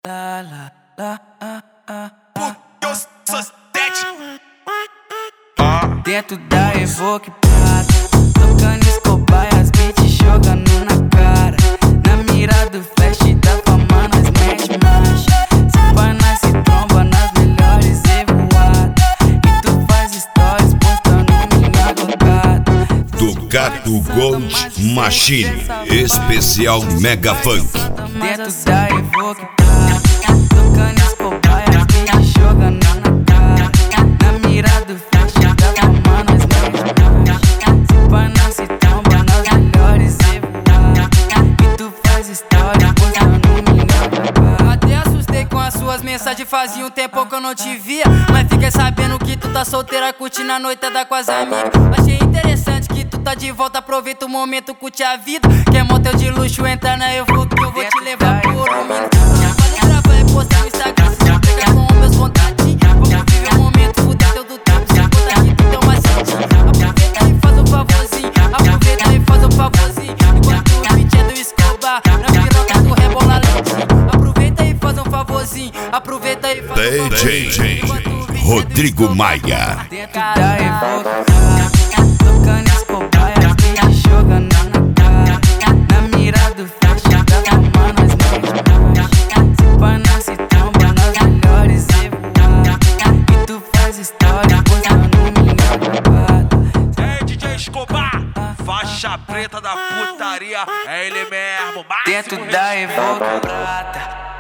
La la la Dentro da Evoque Prata, tocando Escobar e as beats jogando na cara. Na mira do flash da fama nós mete marcha. Se pá nós se tromba nas melhores revoadas. E tu faz stories postando minha gongada. Ducato Gold Machine, especial Mega Funk. Dentro da Evoque Prata, tocando Escobar e as beats jogando na cara. Na mira do flash da fama nós mete marcha. Se pá nós se tromba nas melhores revoadas. E tu faz stories postando minha gongada. Até assustei com as suas mensagens, fazia um tempo que eu não te via. Mas fiquei sabendo que tu tá solteira, curtindo a noitada com as amigas. Achei interessante que tu tá de volta, aproveita o momento, curte a vida. Quer motel de luxo, entra na Evoque que eu vou te levar por um minuto. Pode gravar e postar no Instagram, se já pega com os meus contatinhos. Vamos viver o momento, fuder teu do tempo, se conta aqui tu tem uma sentinha. Aproveita e faz um favorzinho, aproveita e faz um favorzinho. Enquanto o beat é do Escobar, na piroca tu rebola lentinho. Aproveita e faz um favorzinho, aproveita e faz um favorzinho. Rodrigo Maia. Dentro da Evoque Prata, tocando Escobar e as beats jogando na cara. Na mira do flash da fama nós mete marcha. Se pá nós se tromba nas melhores revoadas. E tu faz stories postando minha gongada. É DJ Escobar, faixa preta da putaria, é ele mesmo. Dentro da Evoque Prata.